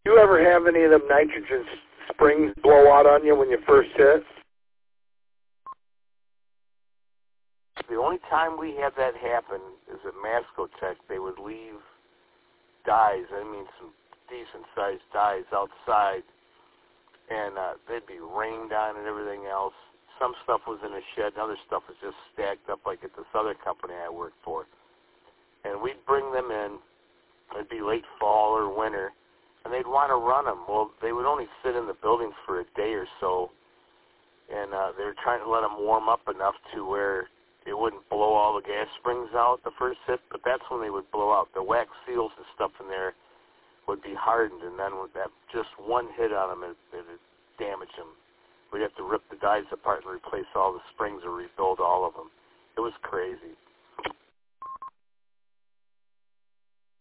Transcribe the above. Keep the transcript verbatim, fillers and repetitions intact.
You ever have any of them nitrogen springs blow out on you when you first hit? The only time we had that happen is at Mascotech. They would leave dyes, I mean some decent-sized dyes outside, and uh, they'd be rained on and everything else. Some stuff was in a shed, and other stuff was just stacked up like at this other company I worked for. And we'd bring them in. It'd be late fall or winter, and they'd want to run them. Well, they would only sit in the building for a day or so, and uh, they were trying to let them warm up enough to where it wouldn't blow all the gas springs out the first hit, but that's when they would blow out. The wax seals and stuff in there would be hardened, and then with that just one hit on them, it would damage them. We'd have to rip the dies apart and replace all the springs or rebuild all of them. It was crazy.